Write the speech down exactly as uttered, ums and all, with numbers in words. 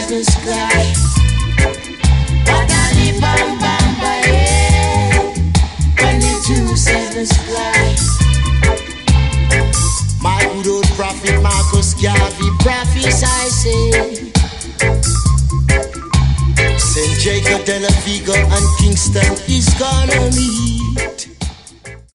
sevens clash. Badali bam bam bae. When the two sevens clash. My good old prophet Marcus Garvey prophesy say. Saint Jacob, Della Vigo and Kingston is gonna meet.